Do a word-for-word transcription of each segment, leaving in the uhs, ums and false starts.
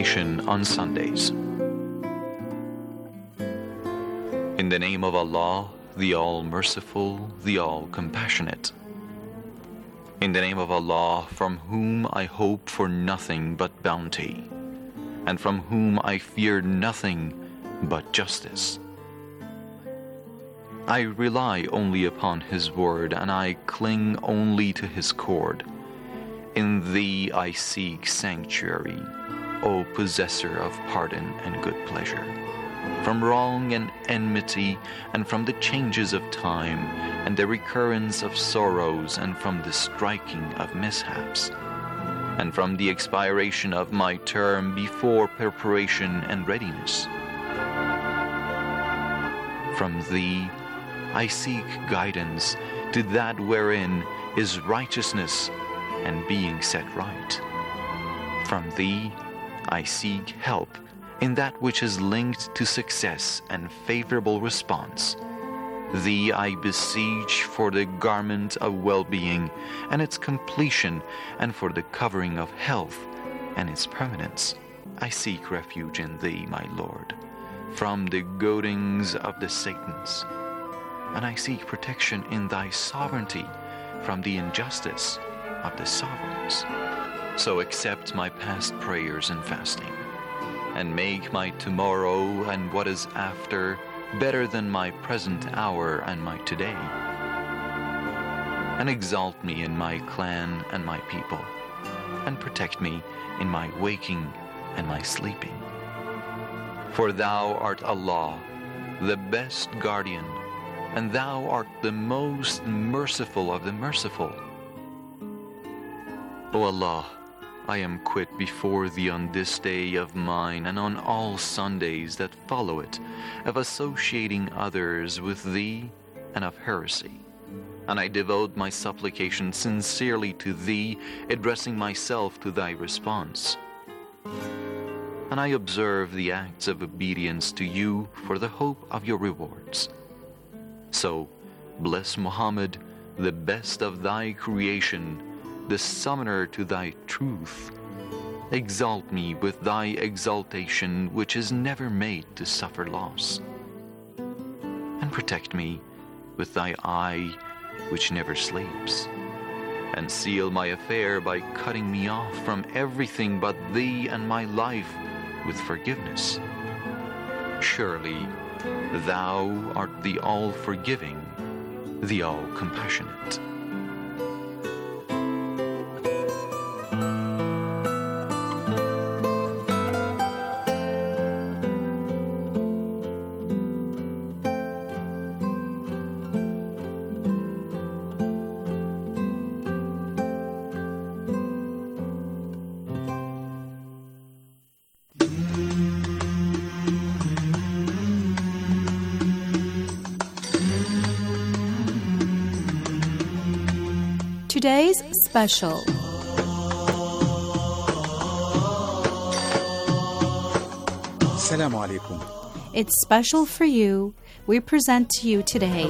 meditation on Sundays. In the name of Allah, the All-Merciful, the All-Compassionate. In the name of Allah, from whom I hope for nothing but bounty, and from whom I fear nothing but justice. I rely only upon His word, and I cling only to His cord. In Thee I seek sanctuary, O possessor of pardon and good pleasure, from wrong and enmity, and from the changes of time, and the recurrence of sorrows, and from the striking of mishaps, and from the expiration of my term before preparation and readiness. From Thee I seek guidance to that wherein is righteousness and being set right. From Thee I seek help in that which is linked to success and favorable response. Thee I beseech for the garment of well-being and its completion, and for the covering of health and its permanence. I seek refuge in Thee, my Lord, from the goadings of the Satans, and I seek protection in Thy sovereignty from the injustice of the sovereigns. So accept my past prayers and fasting, and make my tomorrow and what is after better than my present hour and my today. And exalt me in my clan and my people, and protect me in my waking and my sleeping. For Thou art Allah, the best guardian, and Thou art the most merciful of the merciful. O Allah, I am quit before Thee on this day of mine, and on all Sundays that follow it, of associating others with Thee and of heresy. And I devote my supplication sincerely to Thee, addressing myself to Thy response. And I observe the acts of obedience to You for the hope of Your rewards. So, bless Muhammad, the best of Thy creation, the summoner to Thy truth. Exalt me with Thy exaltation, which is never made to suffer loss. And protect me with Thy eye, which never sleeps. And seal my affair by cutting me off from everything but Thee and my life with forgiveness. Surely, Thou art the all-forgiving, the all-compassionate. Today's special. Assalamu alaikum. It's special for you. We present to you today.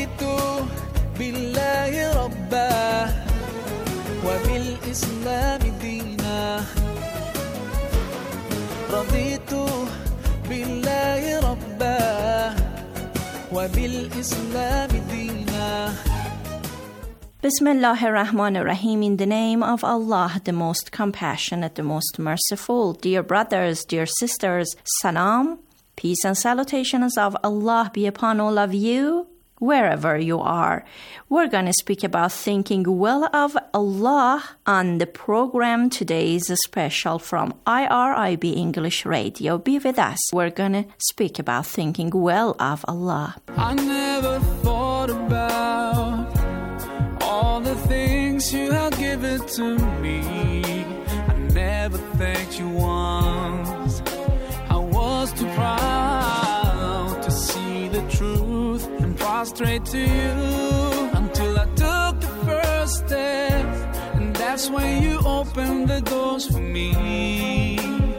Bismillahir Rahmanir Rahim. In the name of Allah, the most compassionate, the most merciful. Dear brothers, dear sisters, salam, peace and salutations of Allah be upon all of you, wherever you are. We're going to speak about thinking well of Allah on the program. Today's special from I R I B English Radio. Be with us. We're going to speak about thinking well of Allah. I never thought about all the things You have given to me. I never thanked You once. I was too proud to see the truth and prostrate to You until I took the first step, and that's when You opened the doors for me.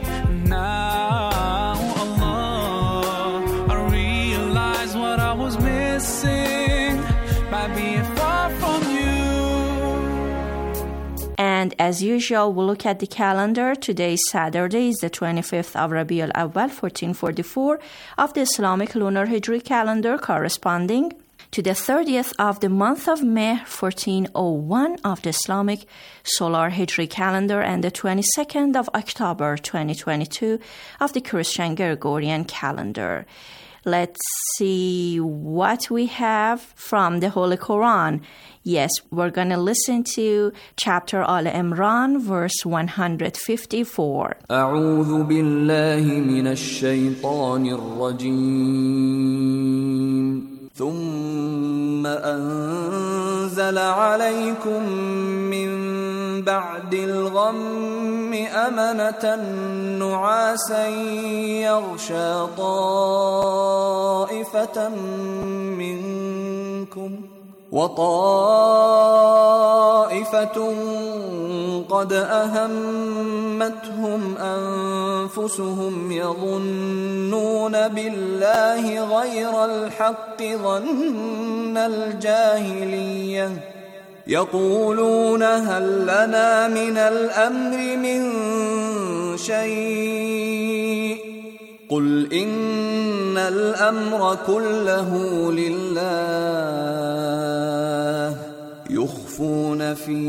Now, Allah, I realize what I was missing by being far from You. And as usual, we'll look at the calendar. Today is Saturday, is the twenty-fifth of Rabi al-Awwal, fourteen forty-four, of the Islamic lunar Hijri calendar, corresponding to the thirtieth of the month of May, fourteen oh one, of the Islamic solar Hijri calendar, and the twenty-second of October, twenty twenty-two, of the Christian Gregorian calendar. Let's see what we have from the Holy Quran. Yes, we're going to listen to chapter Al Imran, verse one fifty-four. أعوذ بالله من الشيطان الرجيم ثم أنزل عليكم من بعد الغم أمنة نعاسا يغشى طائفة منكم وطائفة قد أهمتهم أنفسهم يظنون بالله غير الحق ظن الجاهلية يقولون هل لنا من الأمر من شيء قل إن الأمر كله لله يخفون في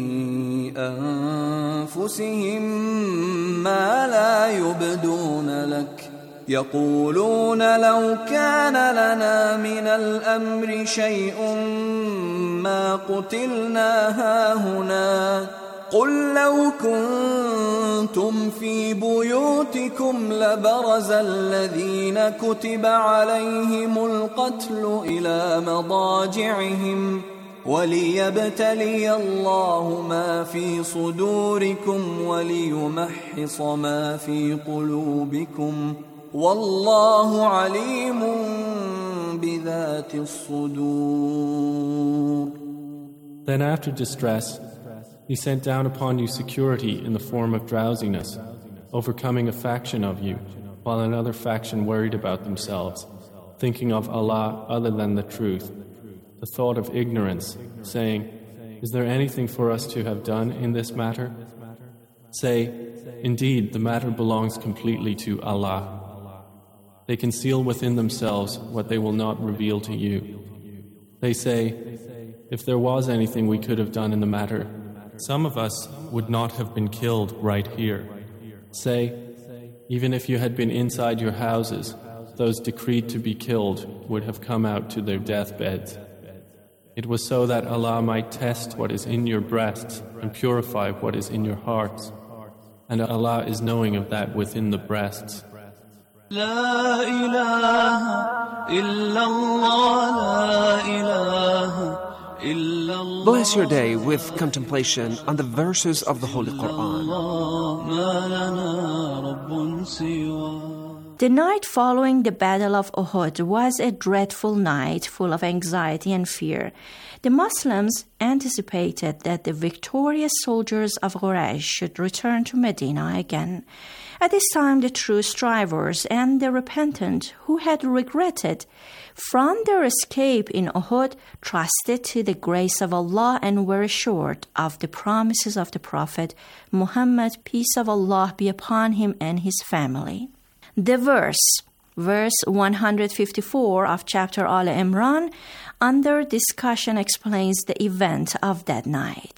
أنفسهم ما لا يبدون لك يقولون لو كان لنا من الأمر شيء ما قتلنا هاهنا قل لو كنتم في بيوتكم لبرز الذين كتب عليهم القتل إلى مضاجعهم وليبتلي الله ما في صدوركم وليمحص ما في قلوبكم والله عليم بذات الصدور. Then after distress, He sent down upon you security in the form of drowsiness, overcoming a faction of you, while another faction worried about themselves, thinking of Allah other than the truth, the thought of ignorance, saying, is there anything for us to have done in this matter? Say, indeed, the matter belongs completely to Allah. They conceal within themselves what they will not reveal to you. They say, if there was anything we could have done in the matter, some of us would not have been killed right here. Say, even if you had been inside your houses, those decreed to be killed would have come out to their deathbeds. It was so that Allah might test what is in your breasts and purify what is in your hearts. And Allah is knowing of that within the breasts. La ilaha illallah, la ilaha. Bless your day with contemplation on the verses of the Holy Quran. The night following the Battle of Uhud was a dreadful night full of anxiety and fear. The Muslims anticipated that the victorious soldiers of Quraysh should return to Medina again. At this time, the true strivers and the repentant who had regretted from their escape in Uhud trusted to the grace of Allah and were assured of the promises of the Prophet Muhammad, peace of Allah be upon him and his family. The verse, verse one fifty-four of chapter Al Imran, under discussion explains the event of that night.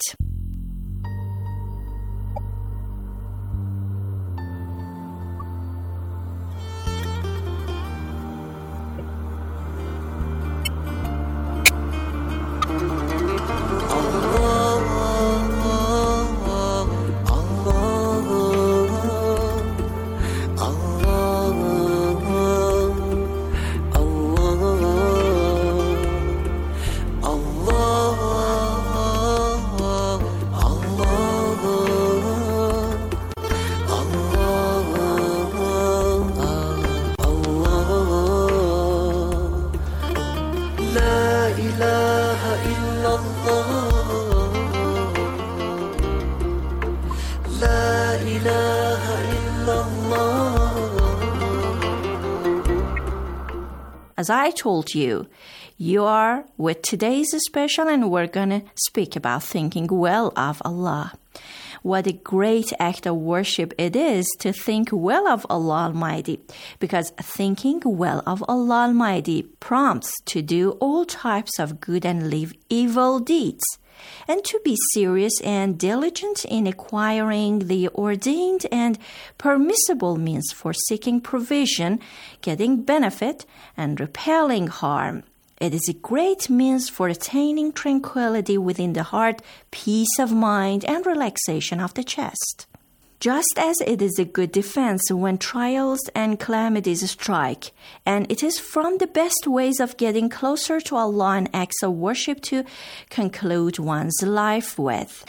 As I told you, you are with today's special and we're going to speak about thinking well of Allah. what a great act of worship it is to think well of Allah Almighty, because thinking well of Allah Almighty prompts to do all types of good and leave evil deeds, and to be serious and diligent in acquiring the ordained and permissible means for seeking provision, getting benefit, and repelling harm. It is a great means for attaining tranquility within the heart, peace of mind, and relaxation of the chest. Just as it is a good defense when trials and calamities strike, and it is from the best ways of getting closer to Allah and acts of worship to conclude one's life with.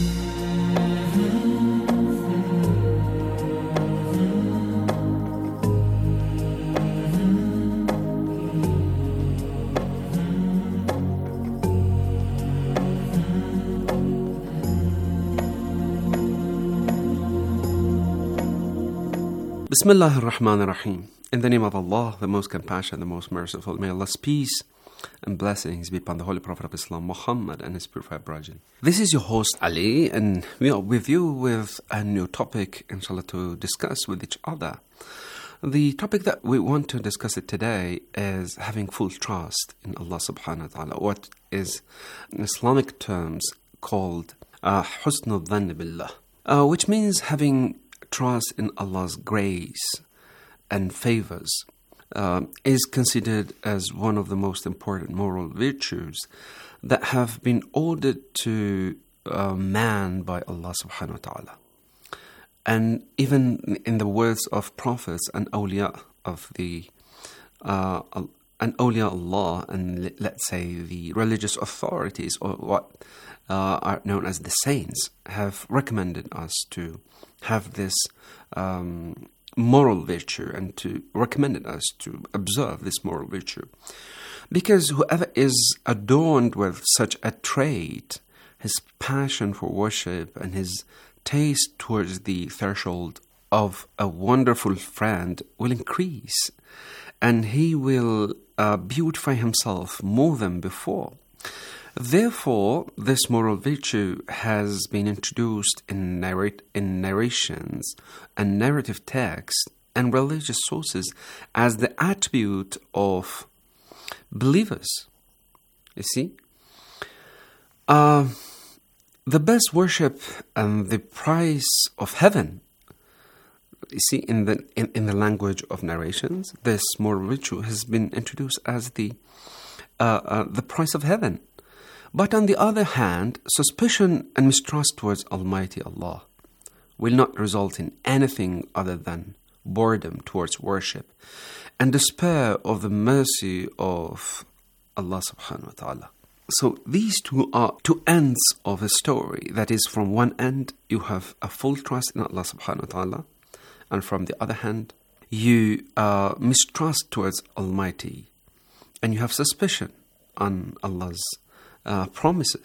Bismillah ar-Rahman ar-Rahim. In the name of Allah, the most compassionate, the most merciful, may Allah's peace and blessings be upon the Holy Prophet of Islam, Muhammad, and his purified progeny. This is your host, Ali, and we are with you with a new topic, inshallah, to discuss with each other. The topic that we want to discuss it today is having full trust in Allah subhanahu wa ta'ala, what is in Islamic terms called uh, husnul dhann billah, uh, which means having trust in Allah's grace and favors, uh, is considered as one of the most important moral virtues that have been ordered to uh, man by Allah subhanahu wa ta'ala. And even in the words of prophets and awliya of the uh, and awliya Allah, and let's say the religious authorities, or what uh, are known as the saints, have recommended us to have this um, moral virtue and to recommended us to observe this moral virtue. Because whoever is adorned with such a trait, his passion for worship and his taste towards the threshold of a wonderful friend will increase, and he will uh, beautify himself more than before. Therefore, this moral virtue has been introduced in, narrate, in narrations and narrative texts and religious sources as the attribute of believers. You see? Uh, the best worship and the price of heaven, you see, in the, in, in the language of narrations, this moral virtue has been introduced as the, uh, uh, the price of heaven. But on the other hand, suspicion and mistrust towards Almighty Allah will not result in anything other than boredom towards worship and despair of the mercy of Allah subhanahu wa ta'ala. So these two are two ends of a story. That is, from one end, you have a full trust in Allah subhanahu wa ta'ala, and from the other hand, you uh, mistrust towards Almighty, and you have suspicion on Allah's Uh, promises.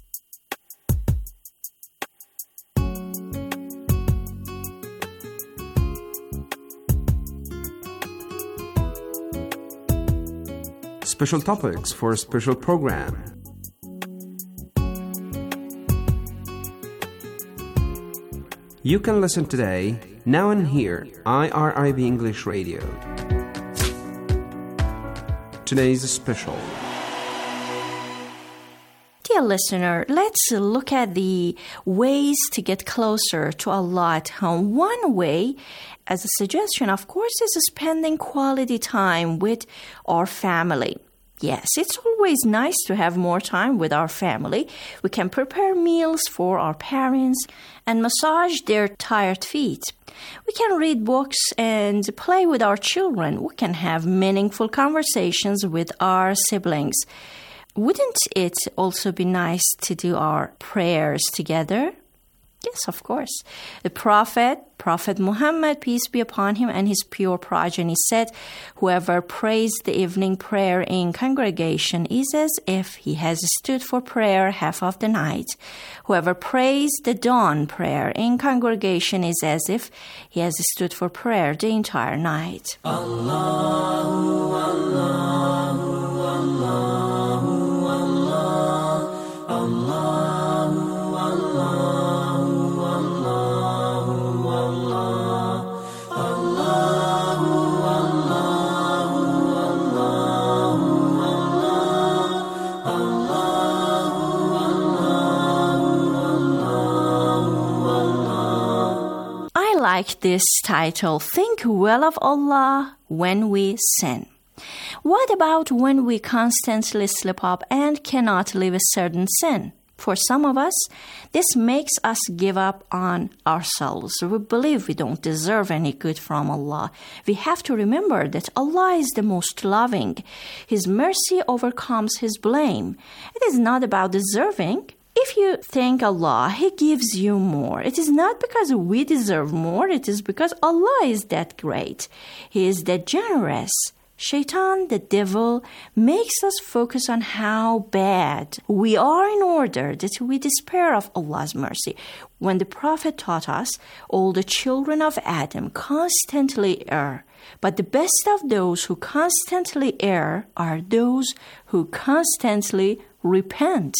Special topics for a special program. You can listen today, now and here, I R I B English Radio. Today's special. Dear listener, let's look at the ways to get closer to Allah at home. One way, as a suggestion, of course, is spending quality time with our family. Yes, it's always nice to have more time with our family. We can prepare meals for our parents and massage their tired feet. We can read books and play with our children. We can have meaningful conversations with our siblings. Wouldn't it also be nice to do our prayers together? Yes, of course. The Prophet, Prophet Muhammad, peace be upon him, and his pure progeny said, whoever prays the evening prayer in congregation is as if he has stood for prayer half of the night. Whoever prays the dawn prayer in congregation is as if he has stood for prayer the entire night. Allahu, Allahu, Allahu. Allah, Allah, Allah, like this title, Think Well of Allah When We Sin. What about when we constantly slip up and cannot leave a certain sin? For some of us, this makes us give up on ourselves. We believe we don't deserve any good from Allah. We have to remember that Allah is the most loving. His mercy overcomes His blame. It is not about deserving. If you thank Allah, He gives you more. It is not because we deserve more. It is because Allah is that great. He is that generous. Shaitan, the devil, makes us focus on how bad we are in order that we despair of Allah's mercy. When the Prophet taught us, all the children of Adam constantly err, but the best of those who constantly err are those who constantly repent.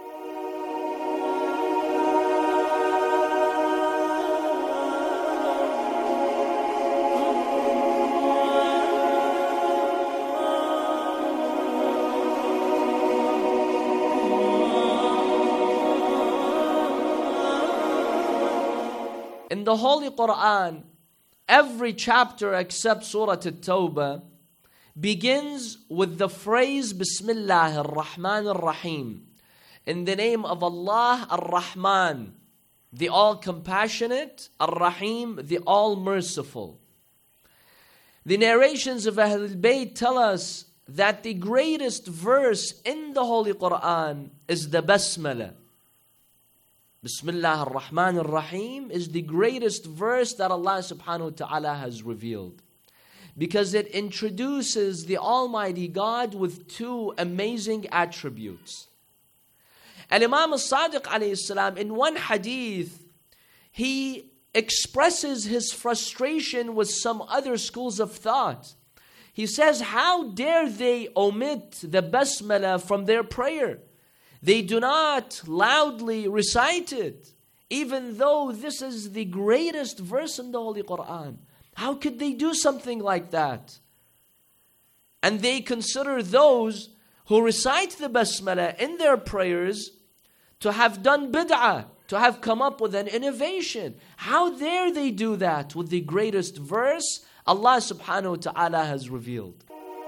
In the Holy Quran, every chapter except Surah At-Tawbah begins with the phrase Bismillah ar-Rahman ar-Rahim. In the name of Allah, Ar-Rahman, the all-compassionate, Ar-Rahim, the all-merciful. The narrations of Ahlul Bayt tell us that the greatest verse in the Holy Quran is the Basmalah. Bismillah ar-Rahman ar-Rahim is the greatest verse that Allah subhanahu wa ta'ala has revealed, because it introduces the Almighty God with two amazing attributes. And Imam al-Sadiq alayhi salam, in one hadith, he expresses his frustration with some other schools of thought. He says, how dare they omit the Basmalah from their prayer? They do not loudly recite it, even though this is the greatest verse in the Holy Quran. How could they do something like that? And they consider those who recite the Basmalah in their prayers to have done bid'ah, to have come up with an innovation. How dare they do that with the greatest verse Allah subhanahu wa ta'ala has revealed?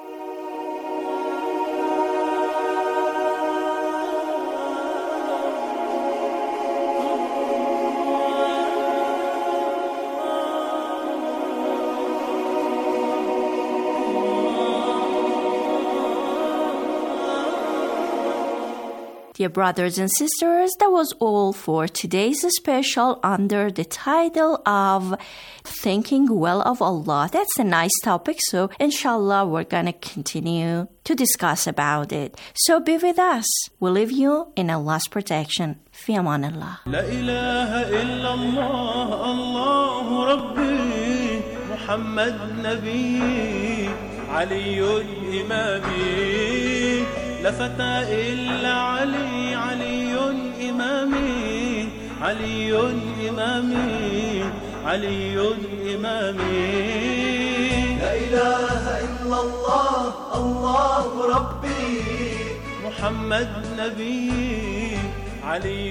Dear brothers and sisters, that was all for today's special under the title of Thinking Well of Allah. That's a nice topic, so inshallah we're going to continue to discuss about it. So be with us. We leave you in Allah's protection. Fi amanillah. La ilaha illallah, Allahu Rabbi, Muhammad Nabi, Aliyun Imami. لا فتى إلا علي علي إمامي علي إمامي علي إمامي لا إله إلا الله الله ربي محمد نبي علي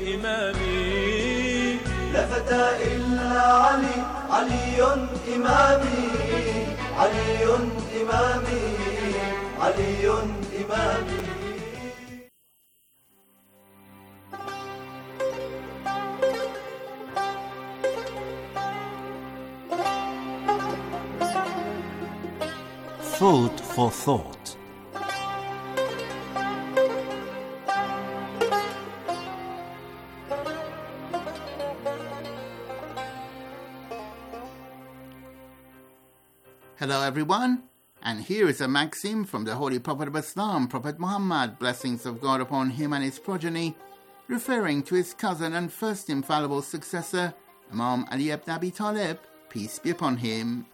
إمامي لا فتى إلا علي علي إمامي علي إمامي علي إمامي Food for thought. Hello everyone, and here is a maxim from the Holy Prophet of Islam, Prophet Muhammad, blessings of God upon him and his progeny, referring to his cousin and first infallible successor, Imam Ali ibn Abi Talib, peace be upon him.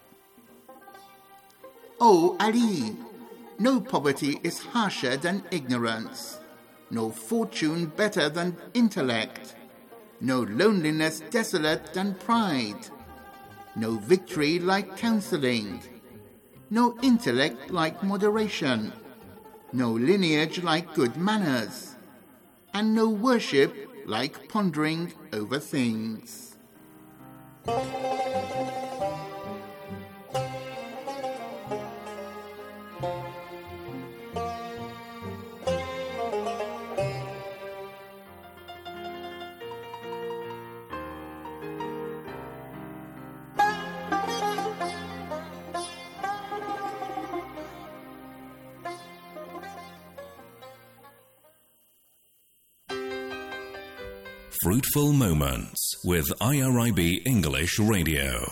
O Ali, no poverty is harsher than ignorance, no fortune better than intellect, no loneliness desolate than pride, no victory like counseling, no intellect like moderation, no lineage like good manners, and no worship like pondering over things. Fruitful Moments with I R I B English Radio.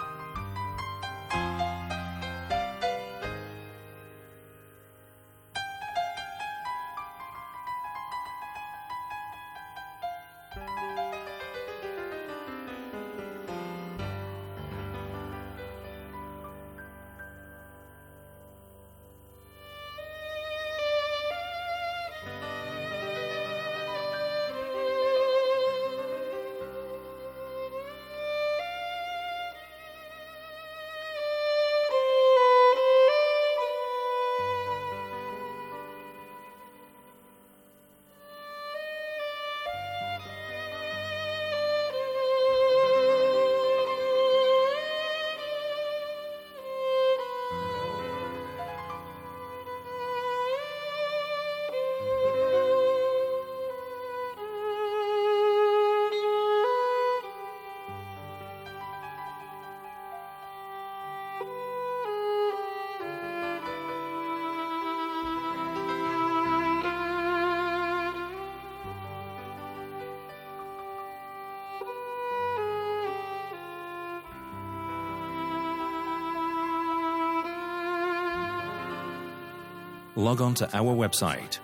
Log on to our website,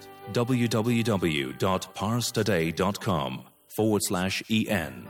www.parstoday.com forward slash en.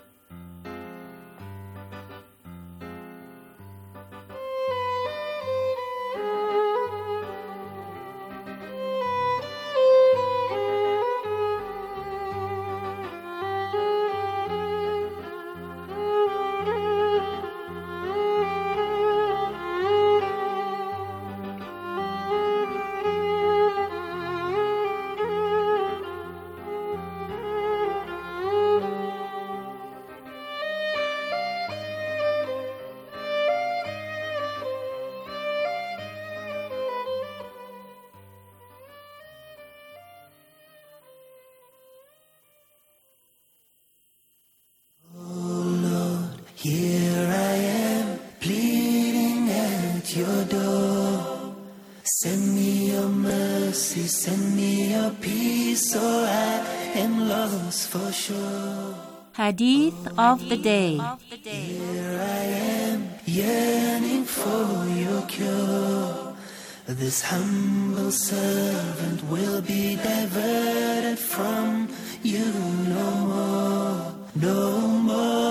Here I am, pleading at your door. Send me your mercy, send me your peace, or I am lost for sure. Hadith of the Day. Here I am, yearning for your cure. This humble servant will be diverted from you no more, no more.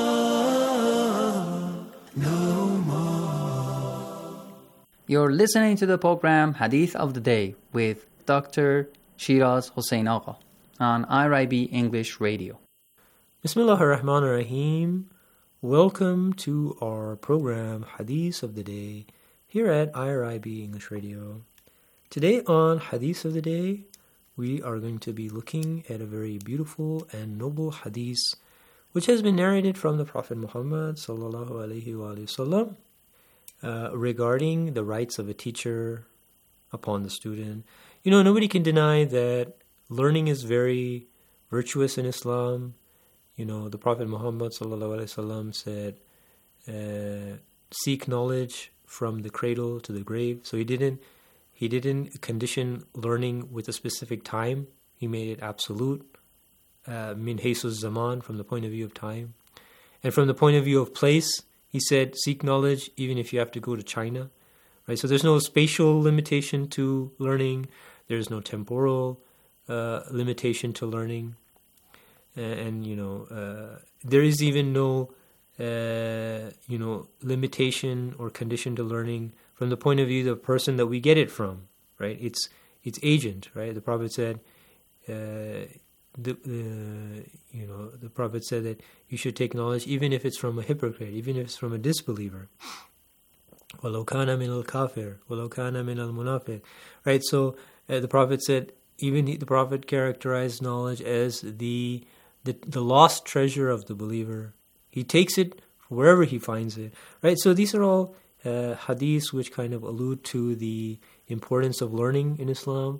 You're listening to the program Hadith of the Day with Doctor Shiraz Hossein Agha on I R I B English Radio. Bismillah ar-Rahman ar-Rahim. Welcome to our program Hadith of the Day here at I R I B English Radio. Today on Hadith of the Day, we are going to be looking at a very beautiful and noble hadith which has been narrated from the Prophet Muhammad sallallahu alaihi wasallam. Uh, regarding the rights of a teacher upon the student. You know, nobody can deny that learning is very virtuous in Islam. You know, the Prophet Muhammad sallallahu alaihi wasallam said, uh, "Seek knowledge from the cradle to the grave." So he didn't he didn't condition learning with a specific time. He made it absolute, uh, min haythu zaman, from the point of view of time, and from the point of view of place. He said, seek knowledge even if you have to go to China, right? So there's no spatial limitation to learning. There's no temporal uh, limitation to learning. And, and you know, uh, there is even no, uh, you know, limitation or condition to learning from the point of view of the person that we get it from, right? It's it's agent, right? The Prophet said, uh, The, uh, you know, the Prophet said that you should take knowledge even if it's from a hypocrite, even if it's from a disbeliever. وَلَوْ كَانَ مِنَ الْكَافِرِ وَلَوْ كَانَ مِنَ الْمُنَافِقِ. Right, so uh, the Prophet said, even he, the Prophet characterized knowledge as the, the the lost treasure of the believer. He takes it wherever he finds it. Right, so these are all uh, hadiths which kind of allude to the importance of learning in Islam.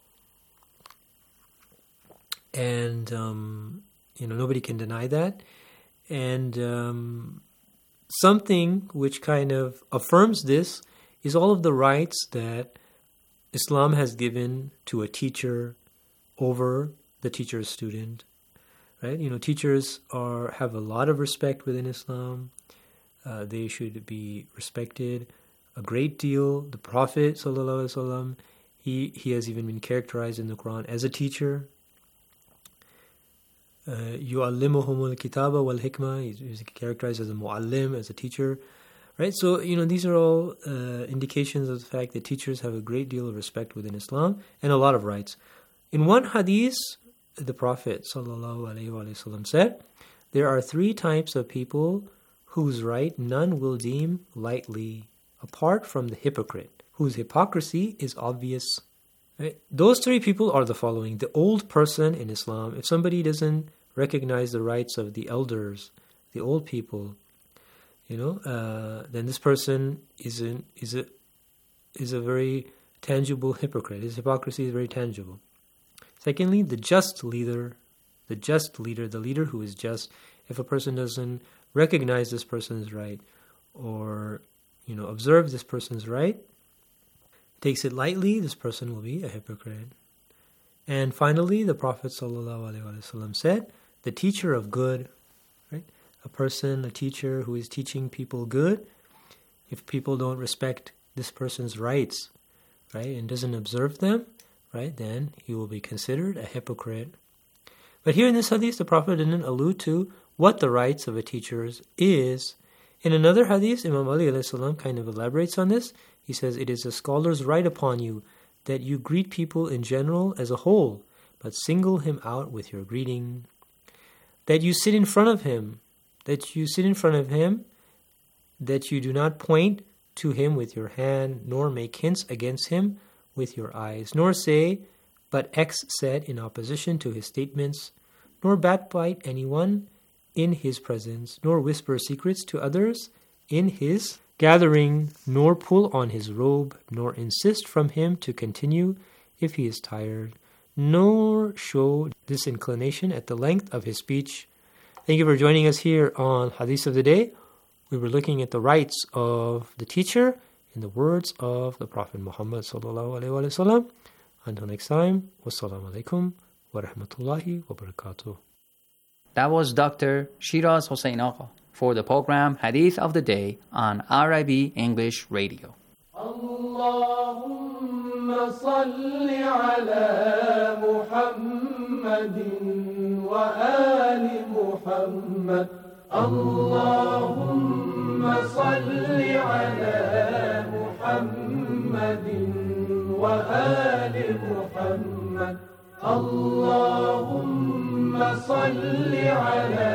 And, um, you know, nobody can deny that. And um, something which kind of affirms this is all of the rights that Islam has given to a teacher over the teacher's student. right? You know, teachers are have a lot of respect within Islam. Uh, they should be respected a great deal. The Prophet sallallahu alaihi wasallam, he he has even been characterized in the Quran as a teacher. Yu'allimuhumul kitaba wal hikmah. He's characterized as a mu'allim, as a teacher, right? So you know, these are all uh, indications of the fact that teachers have a great deal of respect within Islam and a lot of rights. In one hadith, the Prophet sallallahu alaihi wasallam said, "There are three types of people whose right none will deem lightly, apart from the hypocrite, whose hypocrisy is obvious." Right? Those three people are the following. The old person in Islam, if somebody doesn't recognize the rights of the elders, the old people, you know, uh, then this person is, an, is, a, is a very tangible hypocrite. His hypocrisy is very tangible. Secondly, the just leader, the just leader, the leader who is just. If a person doesn't recognize this person's right or, you know, observe this person's right, takes it lightly, this person will be a hypocrite. And finally, the Prophet ﷺ said, the teacher of good, right? A person, a teacher who is teaching people good, if people don't respect this person's rights, right, and doesn't observe them, right, then he will be considered a hypocrite. But here in this hadith, the Prophet didn't allude to what the rights of a teacher is. In another hadith, Imam Ali alayhi salam kind of elaborates on this. He says, "It is a scholar's right upon you that you greet people in general as a whole, but single him out with your greeting. That you sit in front of him, that you sit in front of him, that you do not point to him with your hand, nor make hints against him with your eyes, nor say, but X said in opposition to his statements, nor backbite anyone in his presence, nor whisper secrets to others in his gathering, nor pull on his robe, nor insist from him to continue if he is tired, nor show disinclination at the length of his speech." Thank you for joining us here on Hadith of the Day. We were looking at the rights of the teacher in the words of the Prophet Muhammad sallallahu alaihi wasallam. Until next time, wassalamu alaikum wa rahmatullahi wa barakatuh. That was Doctor Shiraz Hossein Agha for the program Hadith of the Day on R I B English Radio. Allahumma salli ala Muhammadin wa ali Muhammad. Allahumma salli ala Muhammadin wa ali Muhammad. Allahumma salli ala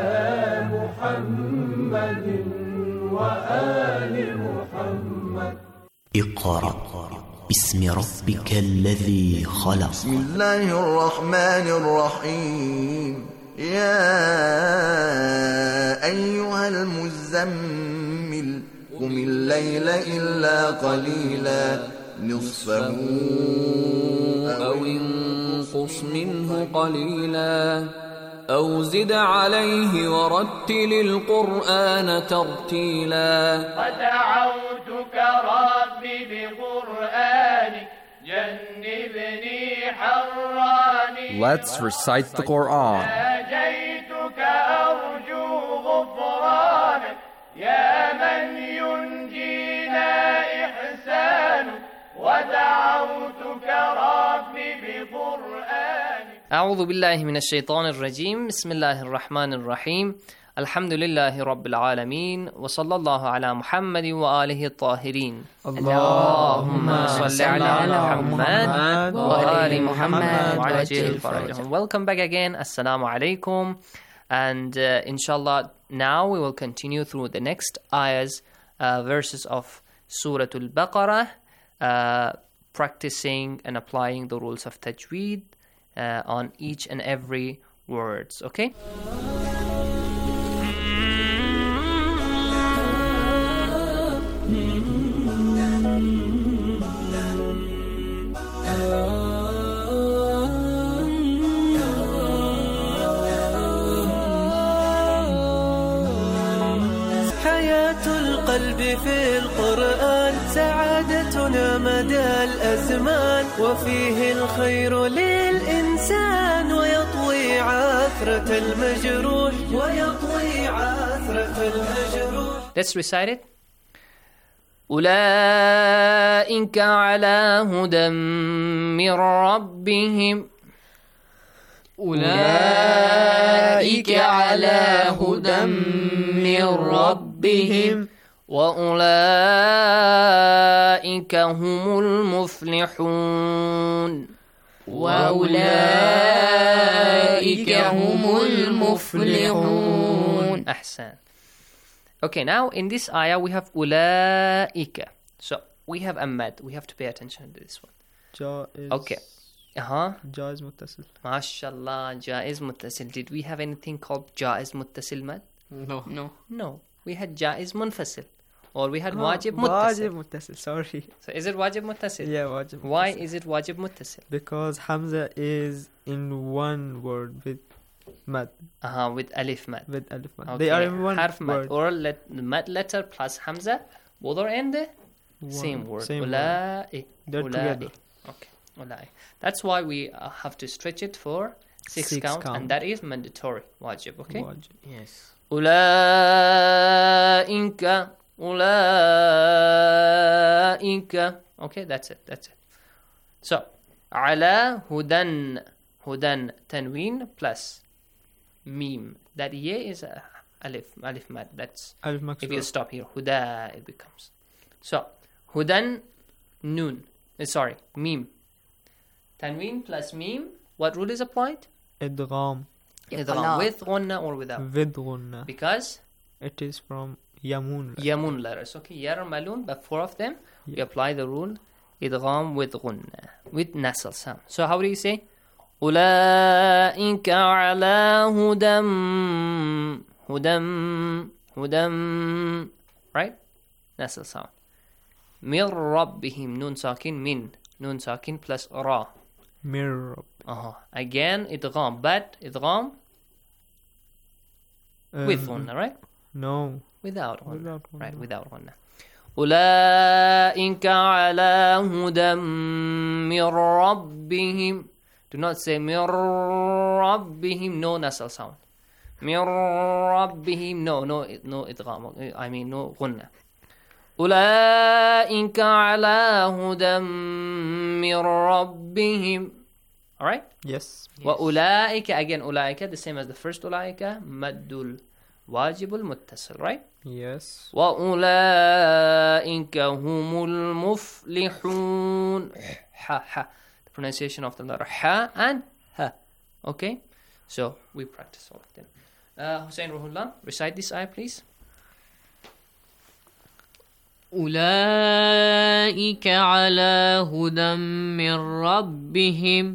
محمد وآل محمد. اقرأ باسم ربك الذي خلق. بسم الله الرحمن الرحيم. يا أيها المزمل قم الليل إلا قليلا نصفه أو انقص منه قليلا أو زد عليه ورتل القرآن ترتيلا. ودعوتك ربي بقرآنك جنبني حراني. Let's recite the Quran. ناجيتك أرجو غفرانك يا من ينجينا إحسانك. ودعوتك ربي بقرآنك. أعوذ بالله من الشيطان الرجيم. بسم الله الرحمن الرحيم. الحمد لله رب العالمين وصلى الله على محمد وآله الطاهرين. اللهم صل على محمد وآل محمد وعجل فرجهم. Welcome back again. Assalamu alaikum. And uh, inshallah, now we will continue through the next ayahs, uh, verses of Surah Al-Baqarah, uh, practicing and applying the rules of tajweed Uh, on each and every words, okay? حياة القلب في القرآن سعادتنا مدى الأزمان وفيه الخير للإنسان ويطوي عثرة المجروح ويطوي عثرة المجروح. Let's recite it. أولئك على هدى من ربهم أولئك على هدى من ربهم وأولئك هم المفلحون وأولئك هم المفلحون. أحسن. Okay, now in this ayah we have أولئك. So we have a mad. We have to pay attention to this one. جائز. Okay. Uh-huh. جائز متصل. MashaAllah, جائز متصل. Did we have anything called جائز متصل mad? No. No. No. We had جائز منفصل. Or we had Oh, واجب متصل. واجب متصل. Sorry. So is it واجب متصل? Yeah, واجب Why متصل. is it واجب متصل? Because Hamza is in one word with mad. Uh-huh, with alif mad. With alif mad. Okay. They are in one Harf mad. word. Or let, the mad letter plus Hamza. Both are in the One. same word. Same أولئك. word. They're أولئك. together. Okay. أولئك. That's why we uh, have to stretch it for six, Six count, count. and that is mandatory. Wajib, okay? واجب. Yes. أولئك أولئك. Okay, that's it. That's it. So, على هدى هدى تنوين plus meme. That ye is a alif alif mad. That's Alif if مكسور. you stop here. هدى it becomes. So, هدى noon. Uh, sorry, meme. Tanween plus meme. What rule is applied? إدغام. Idgham with غنة or without. With غنة. Because it is from Yamun. Yamun letters. Okay, Yarmalun, but four of them, we apply the rule idgham with غنة, with nasal sound. So how do you say? أولئك على هدى هدى هدى. Right? Nasal sound. من ربهم نون ساكن من نون ساكن plus را. من رب. Uh-huh. Again idgham, but idgham Um, with غنة, right? No. Without غنة. Without غنة. Right, without غنة. أولئك على هدى من ربهم. Do not say من ربهم. No nasal sound. من ربهم. No, no, no إدغام. I mean no غنة. أولئك على هدى من ربهم. Alright? Yes. وأولئك, again أولئك, the same as the first أولئك, مد الواجب المتصل, right? Yes. وأولئك هم المفلحون. ح ح. The pronunciation of the letter ح and ها. Okay? So we practice all of them. Uh, Hussein Ruhullah, recite this ayah, please. أولئك على هدى من ربهم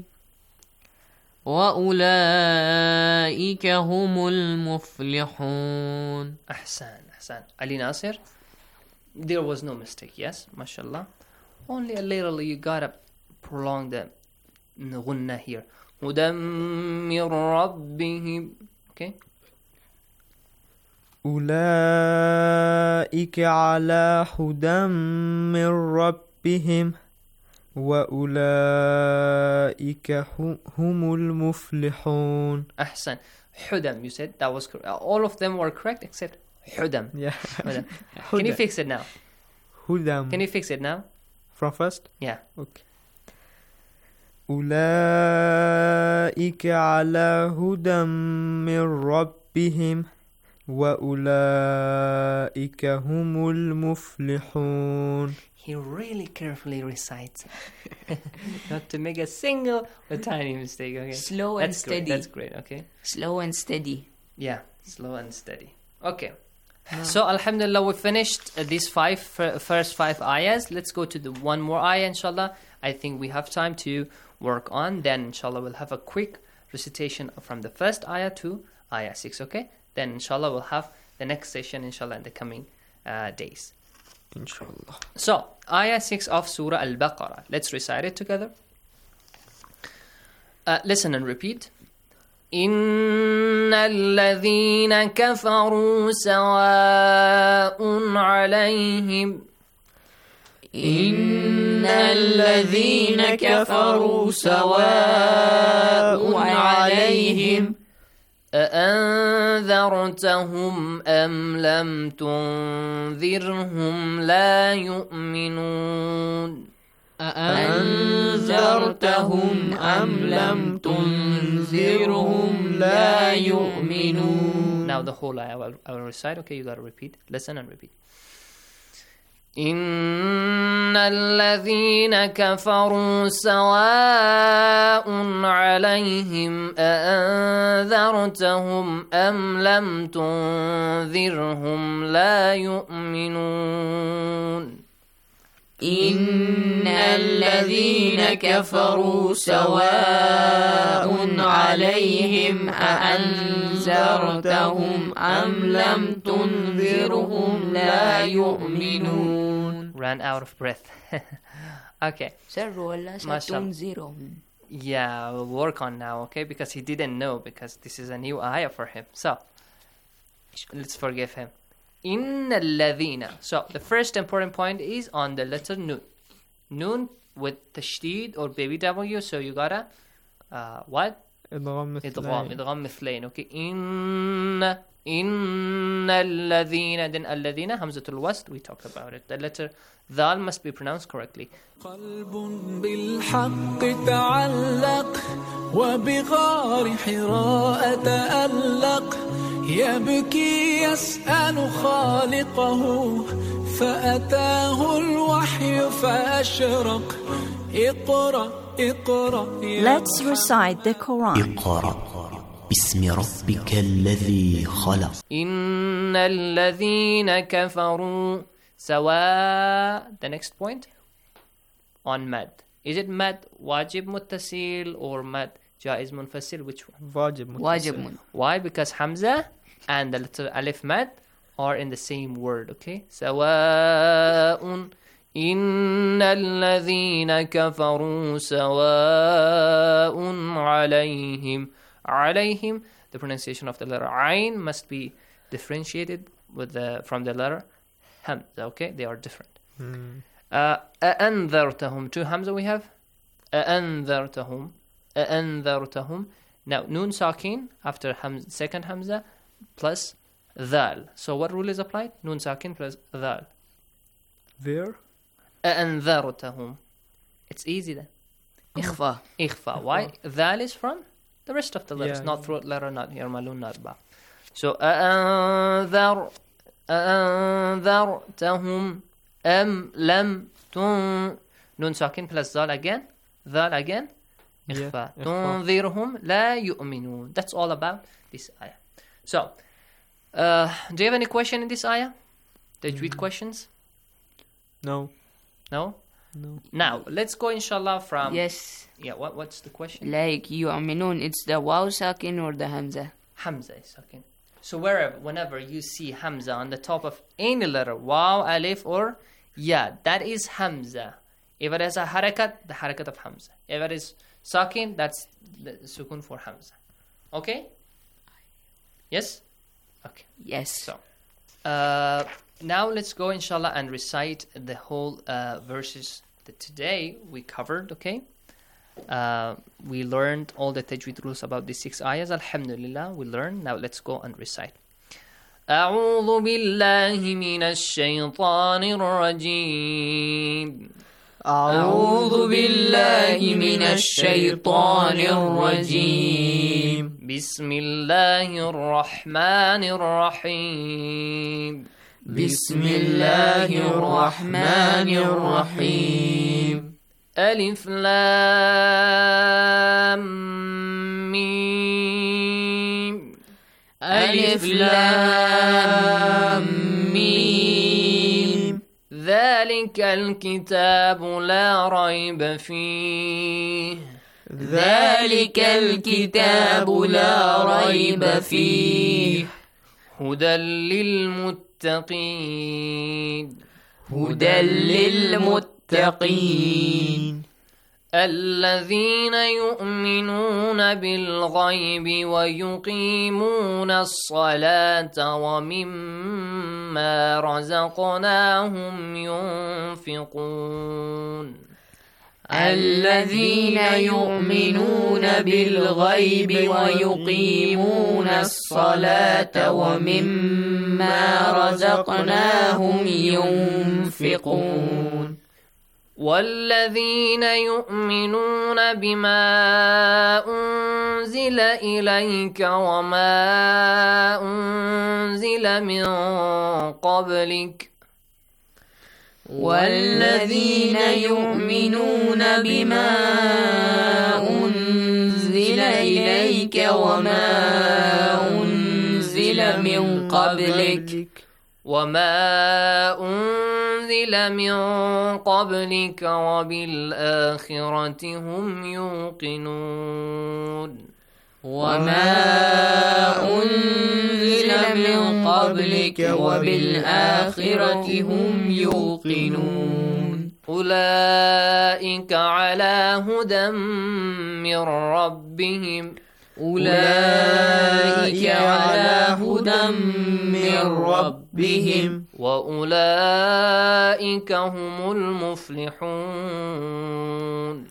وأولئك هم المفلحون. أحسن أحسن. Ali Nasir, there was no mistake, yes? MashaAllah. Only a little you gotta prolong the غنة here. هدى من ربهم. Okay? أولئك على هدى من ربهم وأولئك هم المفلحون. أحسن. حدم, you said that was correct. All of them were correct except حدم. Yeah. حدم. Can you fix it now? هدم. Can you fix it now? From first? Yeah. Okay. أولئك على هدى من ربهم وأولئك هم المفلحون. He really carefully recites it. Not to make a single a tiny mistake. Okay. Slow That's and steady. Great. That's great. Okay. Slow and steady. Yeah, slow and steady. Okay. No. So Alhamdulillah, we finished uh, these five f- first five ayahs. Let's go to the one more ayah, inshallah. I think we have time to work on. Then, inshallah, we'll have a quick recitation from the first ayah to ayah six. Okay. Then, inshallah, we'll have the next session, inshallah, in the coming uh, days. Inshallah. So, ayah six of Surah Al-Baqarah. Let's recite it together. Uh, listen and repeat. إن الذين كفروا سواء عليهم إن الذين كفروا سواء عليهم أأنذرتهم أم لم تنذرهم لا يؤمنون أأنذرتهم أم لم تنذرهم لا يؤمنون. Now the whole ayah I will, I will recite. Okay, you gotta repeat. Listen and repeat. إن الذين كفروا سواء عليهم أأنذرتهم أم لم تنذرهم لا يؤمنون. إن الذين كفروا سواء عليهم أأنذرتهم أم لم تنذرهم لا يؤمنون. Ran out of breath. Okay. MashaAllah. Yeah, we'll work on now, okay? Because he didn't know, because this is a new ayah for him. So, let's forgive him. إن الذين. So, the first important point is on the letter Nun. Nun with tashdid or baby W, so you gotta, uh, what? إدغام إدغام إدغام مثلين. Okay. إن إن الذين. Then الذين, Hamzatul Wasl, we talked about it. The letter Dhal must be pronounced correctly. قلب بالحق تعلق وبغار حراء تألق يبكي يسأل خالقه فأتاه الوحي فأشرق اقرأ اقرأ. Let's recite the Quran. اقرأ باسم ربك الذي خلق. إن الذين كفروا سواء. The next point on mad. Is it mad wajib muttasil or mad jaiz munfasil? Which one? Wajib muttasil. Why? Because Hamza and the letter alif mad are in the same word. Okay. سواء إن الذين كفروا سواء عليهم. عليهم. The pronunciation of the letter Ain must be differentiated with the from the letter Hamza. Okay, they are different. Mm. Uh, أأنذرتهم. Two Hamza we have. أأنذرتهم. أأنذرتهم. Now Nun Sakin after Hamza, second Hamza plus Dhal. So what rule is applied? Nun Sakin plus Dhal. There. أأنذرتهم. It's easy then. إخفاء. إخفاء. Why? Dhal is from the rest of the letters, Yeah. not throat letter, not Yarmalun, not Ba. So أأنذر أأنذرتهم أم لم تن. Nun Sakin plus Dhal again. Dhal again. إخفاء. Yeah, تنذرهم لا يؤمنون. That's all about this ayah. So, uh, do you have any question in this ayah? Tajweed mm. questions? No. No? No. Now, let's go inshallah from... Yes. Yeah, what, what's the question? Like yu'minun, it's the waw sakin or the hamza? Hamza is sakin. So wherever, whenever you see Hamza on the top of any letter, waw, alif, or ya, that is Hamza. If it is a harakat, the harakat of Hamza. If it is sakin, that's the sukun for Hamza. Okay? Yes? Okay. Yes. So, uh, now let's go inshallah and recite the whole uh, verses that today we covered, okay? Uh, we learned all the tajweed rules about the six ayahs. Alhamdulillah, we learned. Now let's go and recite. أعوذ بالله من الشيطان الرجيم. أعوذ بالله من الشيطان الرجيم. بسم الله الرحمن الرحيم. بسم الله الرحمن الرحيم. ألف لام ميم. ألف لام ميم. ذلك الكتاب لا ريب فيه. ذلك الكتاب لا ريب فيه. هدى للمتقين. هدى للمتقين. الذين يؤمنون بالغيب ويقيمون الصلاة ومما رزقناهم ينفقون الذين يؤمنون بالغيب ويقيمون الصلاة ومما رزقناهم ينفقون والذين يؤمنون بما أنزل إليك وما أنزل من قبلك والذين يؤمنون بما أنزل إليك وما أنزل من قبلك وما أنزل من قبلك وبالآخرة هم يوقنون وما أنزل من قبلك وبالآخرة هم يوقنون أولئك على هدى من ربهم أولئك على هدى من ربهم وأولئك هم المفلحون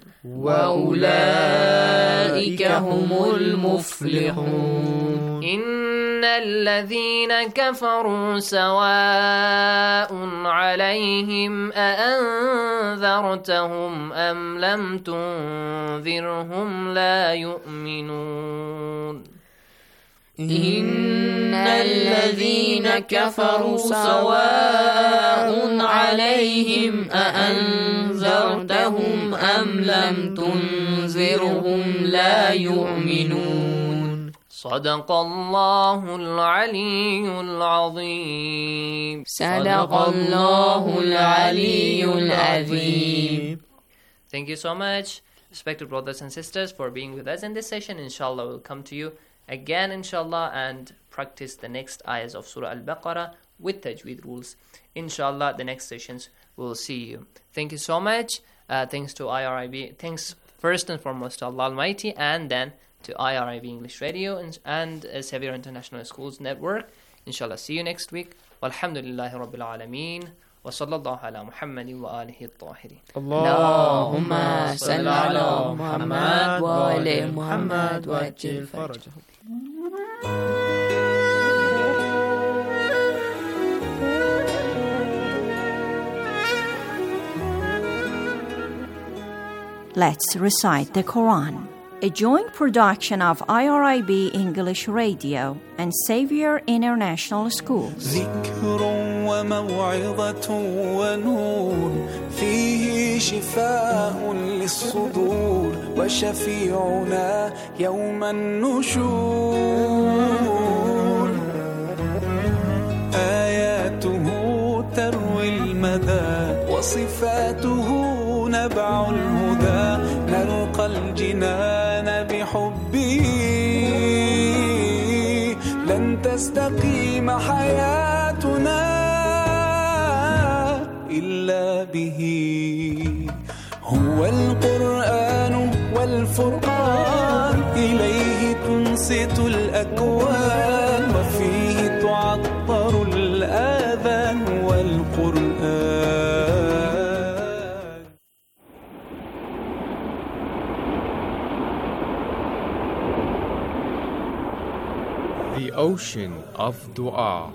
وأولئك هم المفلحون إن الذين كفروا سواء عليهم أأنذرتهم أم لم تنذرهم لا يؤمنون إن الذين كفروا سواء عليهم أأنذرتهم أم لم تنذرهم لا يؤمنون صدق الله العلي العظيم صدق الله العلي العظيم. Thank you so much, respected brothers and sisters, for being with us in this session. Inshallah, we'll come to you again, inshallah, and practice the next ayahs of Surah Al-Baqarah with Tajweed rules. Inshallah, the next sessions we'll see you. Thank you so much. Uh, thanks to I R I B. Thanks first and foremost to Allah Almighty, and then to I R I B English Radio and, and uh, Xavier International Schools Network. Inshallah, see you next week. Walhamdulillahi Rabbil Alameen. وصلى الله على محمد وآله الطاهرين. اللهم صل على محمد وآل محمد وعجل فرجه. Let's recite the Quran. A joint production of I R I B English Radio and Xavier International Schools. ذكر وموعظة ونور فيه شفاء للصدور وشفيعنا يوم النشور آياته تروي المدى وصفاته نبع الهدى نلقى الجنان بحبه لن تستقيم حياتنا إلا به هو القرآن والفرقان إليه تنصت الأكوان وفيه تعطر الآذان والقرآن. The ocean of dua.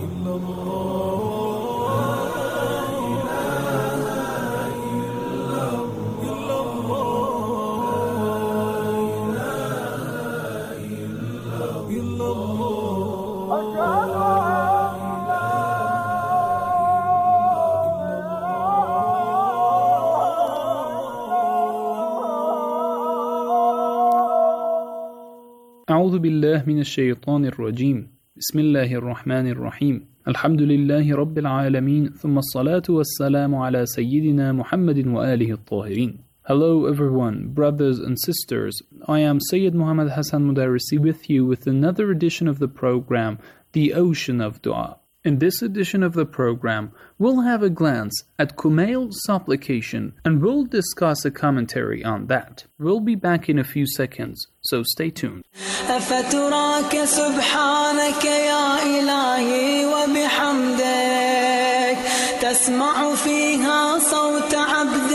أعوذ بالله من الشيطان الرجيم. بسم الله الرحمن الرحيم. الحمد لله رب العالمين ثم الصلاة والسلام على سيدنا محمد وآله الطاهرين. Hello everyone, brothers and sisters. I am Sayyid Muhammad Hassan Mudarrisi with you with another edition of the program, The Ocean of Dua. In this edition of the program, we'll have a glance at Kumail's supplication and we'll discuss a commentary on that. We'll be back in a few seconds, so stay tuned. أفتراك سبحانك يا إلهي وبحمدك تسمع فيها صوت عبد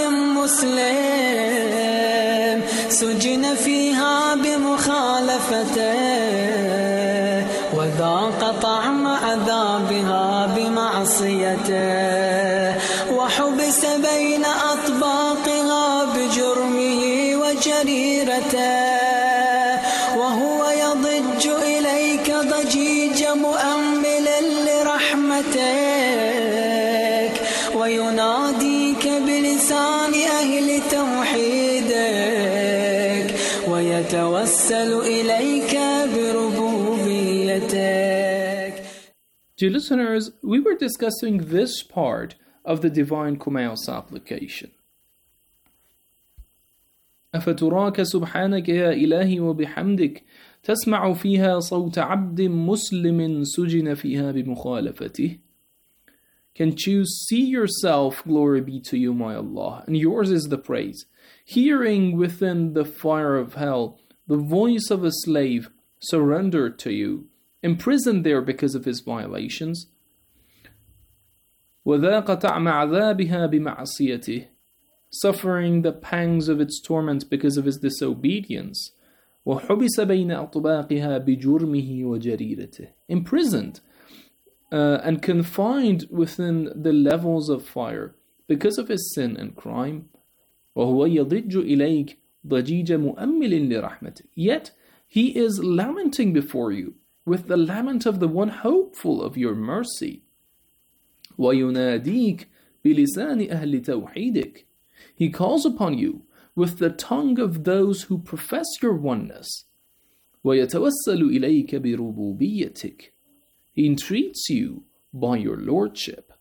مسلم سجن فيها بمخالفته وذاق طعم عذابها بمعصيته وحبس بين أطباقها بجرمه وجريرته وهو يضج إليك ضجيج مؤمل لرحمتك ويناديك بلسان أهل توحيدك ويتوسل إليك بربوبيتك. Dear listeners, we were discussing this part of the Divine Kumail supplication. أفتراك سبحانك يا إلهي وبحمدك تسمع فيها صوت عبد مسلم سجن فيها بمخالفته. Can't you see yourself, glory be to you, my Allah, and yours is the praise, hearing within the fire of hell the voice of a slave surrendered to you, imprisoned there because of his violations. وَذَاقَ طَعْمَ عَذَابِهَا بِمَعْصِيَتِهِ, suffering the pangs of its torment because of his disobedience. وَحُبِسَ بَيْنَ أَطْبَاقِهَا بِجُرْمِهِ وَجَرِيرَتِهِ, imprisoned uh, and confined within the levels of fire because of his sin and crime. وَهُوَ يَضِجُّ إِلَيْكَ ضَجِيجَ مُؤَمِّلٍ لِرَحْمَتِهِ, yet he is lamenting before you with the lament of the one hopeful of your mercy. وَيُنَادِيكَ بِلِسَانِ أَهْلِ تَوْحِيدِكَ, he calls upon you with the tongue of those who profess your oneness. وَيَتَوَسَّلُ إِلَيْكَ بِرُبُوبِيَّتِكَ, he entreats you by your lordship.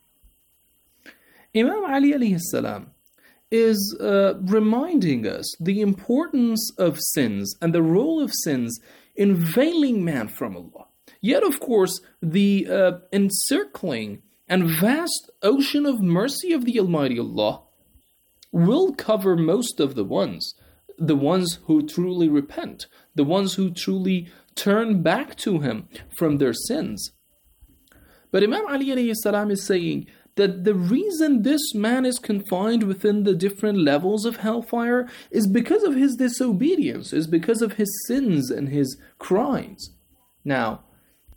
Imam Ali alayhi salam is uh, reminding us the importance of sins and the role of sins in veiling man from Allah. Yet, of course, the uh, encircling and vast ocean of mercy of the Almighty Allah will cover most of the ones, the ones who truly repent, the ones who truly turn back to Him from their sins. But Imam Ali alayhi salam is saying that the reason this man is confined within the different levels of hellfire is because of his disobedience, is because of his sins and his crimes. Now,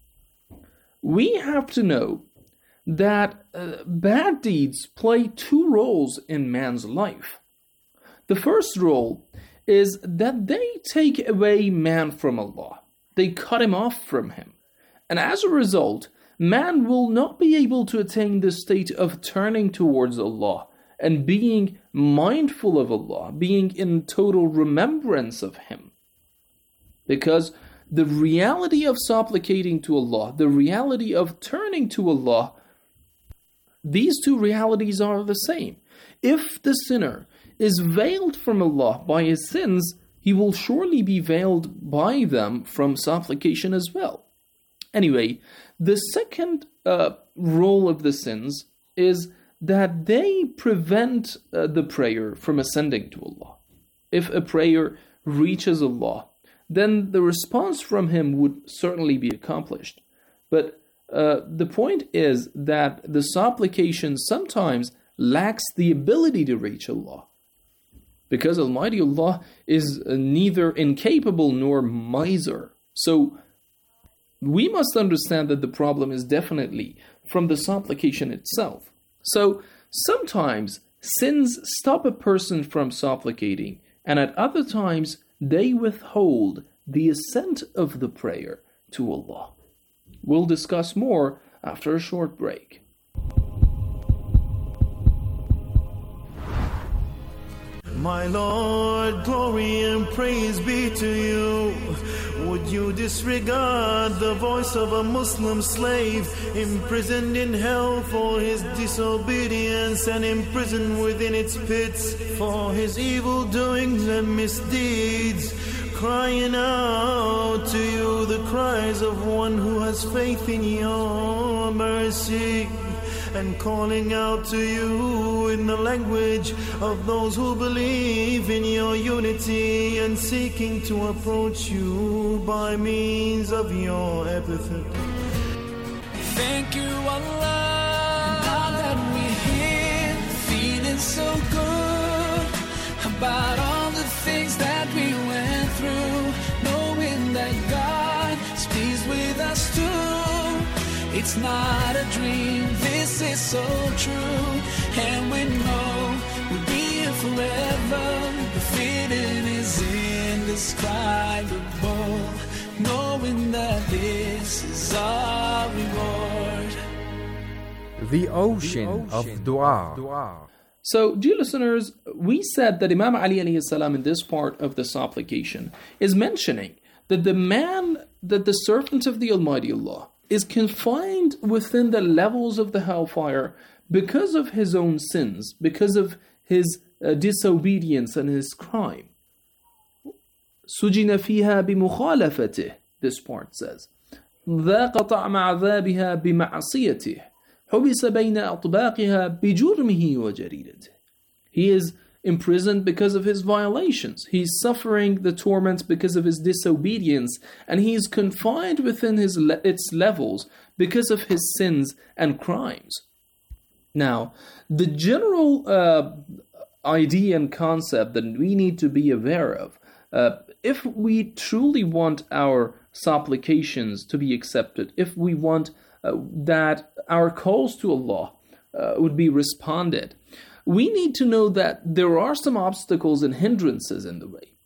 we have to know that uh, bad deeds play two roles in man's life. The first role is that they take away man from Allah. They cut him off from Him. And as a result, man will not be able to attain the state of turning towards Allah and being mindful of Allah, being in total remembrance of Him. Because the reality of supplicating to Allah, the reality of turning to Allah, these two realities are the same. If the sinner is veiled from Allah by his sins, he will surely be veiled by them from supplication as well. Anyway, the second uh, role of the sins is that they prevent uh, the prayer from ascending to Allah. If a prayer reaches Allah, then the response from Him would certainly be accomplished. But uh, the point is that the supplication sometimes lacks the ability to reach Allah, because Almighty Allah is uh, neither incapable nor miser. So we must understand that the problem is definitely from the supplication itself. So sometimes sins stop a person from supplicating, and at other times they withhold the ascent of the prayer to Allah. We'll discuss more after a short break. My Lord, glory and praise be to you. Would you disregard the voice of a Muslim slave, imprisoned in hell for his disobedience and imprisoned within its pits for his evil doings and misdeeds? crying out to you the cries of one who has faith in your mercy, and calling out to you in the language of those who believe in your unity, and seeking to approach you by means of your epithet. Thank you, Allah, now that we're here, feeling so good about all the things that we went through, knowing that God is pleased with us too. It's not a dream, this is so true, and we know we'll be here forever. The feeling is indescribable, knowing that this is our reward. The ocean of dua. So, dear listeners, we said that Imam Ali alayhi salam in this part of the supplication is mentioning that the man, that the servant of the Almighty Allah, is confined within the levels of the hellfire because of his own sins, because of his uh, disobedience and his crime. سُجِنَ فِيهَا بِمُخَالَفَتِهِ, this part says. ذَاقَ طَعْمَ عَذَابِهَا بِمَعْصِيَتِهِ حُبِسَ بَيْنَ أَطْبَاقِهَا بِجُرْمِهِ وَجَرِيدَتِهِ. He is imprisoned because of his violations. He is suffering the torment because of his disobedience, and he is confined within his le- its levels because of his sins and crimes. Now, the general uh, idea and concept that we need to be aware of, uh, if we truly want our supplications to be accepted, if we want uh, that our calls to Allah uh, would be responded, we need to know that there are some obstacles and hindrances in the way.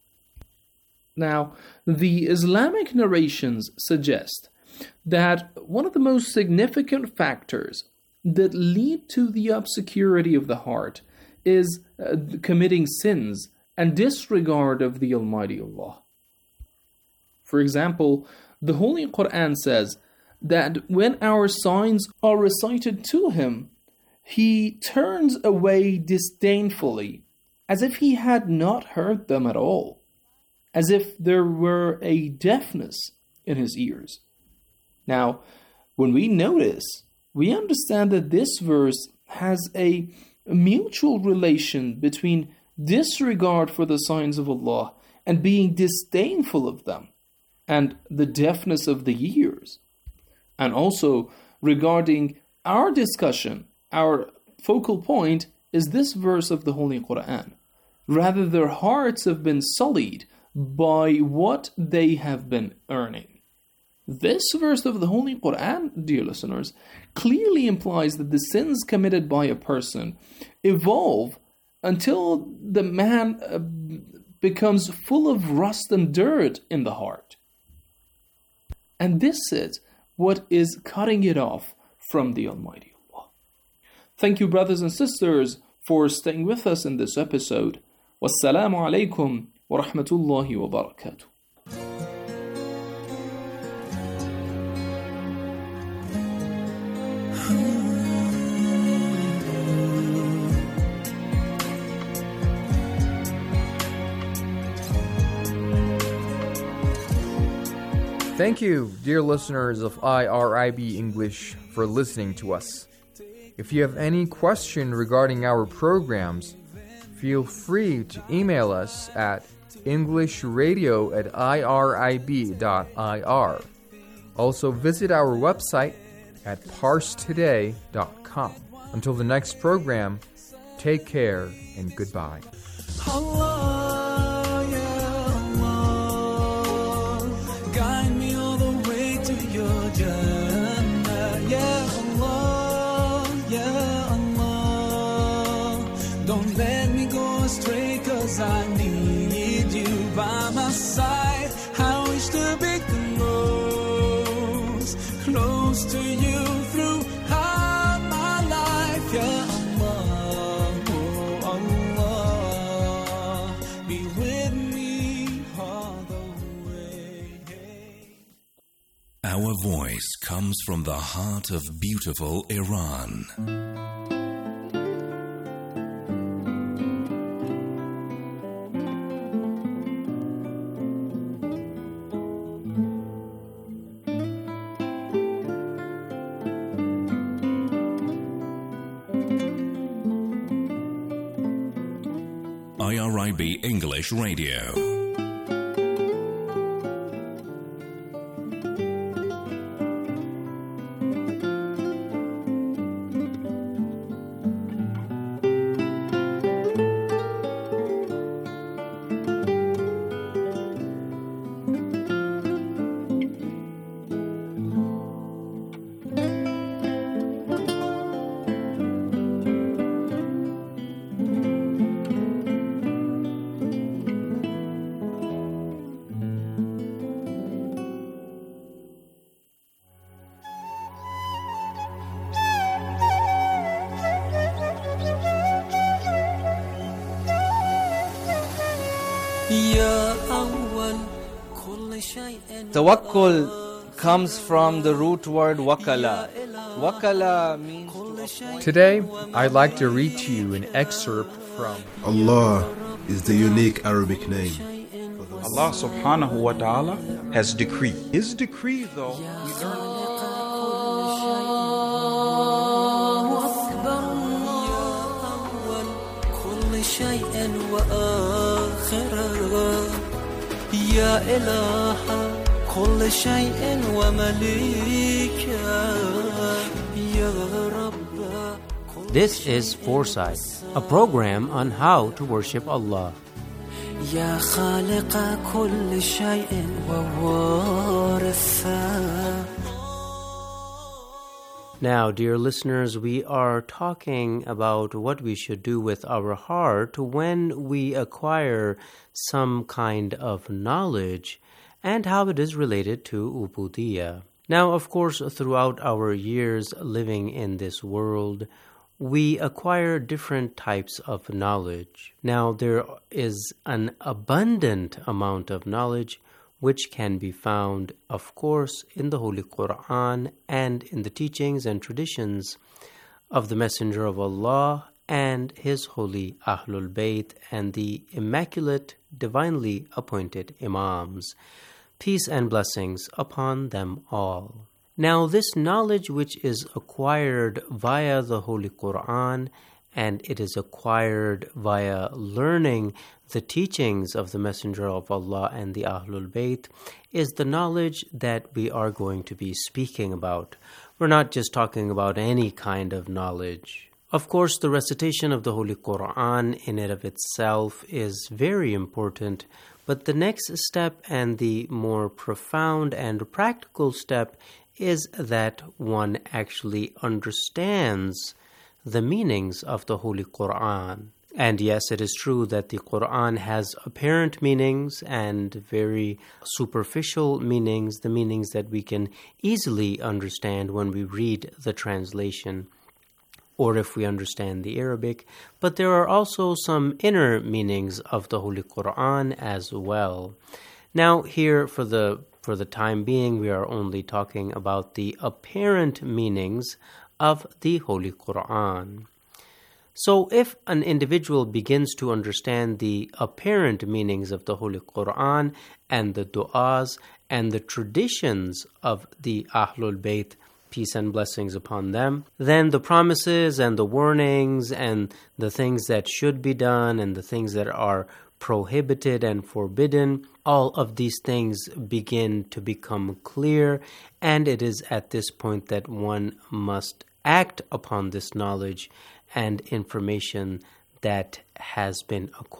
Now, the Islamic narrations suggest that one of the most significant factors that lead to the obscurity of the heart is uh, committing sins and disregard of the Almighty Allah. For example, the Holy Quran says that when our signs are recited to him, he turns away disdainfully, as if he had not heard them at all, as if there were a deafness in his ears. Now, when we notice, we understand that this verse has a mutual relation between disregard for the signs of Allah and being disdainful of them, and the deafness of the ears. And also, regarding our discussion, our focal point is this verse of the Holy Quran. Rather, their hearts have been sullied by what they have been earning. This verse of the Holy Quran, dear listeners, clearly implies that the sins committed by a person evolve until the man uh, becomes full of rust and dirt in the heart. And this is what is cutting it off from the Almighty Allah. Thank you, brothers and sisters, for staying with us in this episode. Wassalamu alaikum wa rahmatullahi wa barakatuh. Thank you, dear listeners of I R I B English, for listening to us. If you have any question regarding our programs, feel free to email us at englishradio at irib dot I R. Also visit our website at parse today dot com. Until the next program, take care and goodbye. Allah, yeah, Allah, guide me all the way to your Jannah. Yeah, Allah, yeah, Allah, don't let me go astray, 'cause I need you by my side. I wish to be close, close to you throughout my life. Yeah, Allah, oh Allah, be with me all the way. Our voice comes from the heart of beautiful Iran. B English Radio. Tawakkul comes from the root word wakala. Wakala means... Today, I'd like to read to you an excerpt from Allah is the unique Arabic name. Allah subhanahu wa ta'ala has decreed. His decree, though, we learn... كل شيء ومليكا يا رب. This is Foresight, a program on how to worship Allah. يا خالق كل شيء ووارثا. Now, dear listeners, we are talking about what we should do with our heart when we acquire some kind of knowledge and how it is related to ubudiyya. Now, of course, throughout our years living in this world, we acquire different types of knowledge. Now, there is an abundant amount of knowledge which can be found, of course, in the Holy Quran and in the teachings and traditions of the Messenger of Allah and his holy Ahlul Bayt and the immaculate, divinely appointed Imams. Peace and blessings upon them all. Now, this knowledge which is acquired via the Holy Quran and it is acquired via learning the teachings of the Messenger of Allah and the Ahlul Bayt is the knowledge that we are going to be speaking about. We're not just talking about any kind of knowledge. Of course, the recitation of the Holy Quran in and of itself is very important, but the next step and the more profound and practical step is that one actually understands the meanings of the Holy Quran. And yes, it is true that the Quran has apparent meanings and very superficial meanings, the meanings that we can easily understand when we read the translation or if we understand the Arabic. But there are also some inner meanings of the Holy Quran as well. Now, here for the for the time being, we are only talking about the apparent meanings of the Holy Quran. So if an individual begins to understand the apparent meanings of the Holy Quran and the du'as and the traditions of the Ahlul Bayt, peace and blessings upon them, then the promises and the warnings and the things that should be done and the things that are prohibited and forbidden, all of these things begin to become clear, and it is at this point that one must act upon this knowledge and information that has been acquired.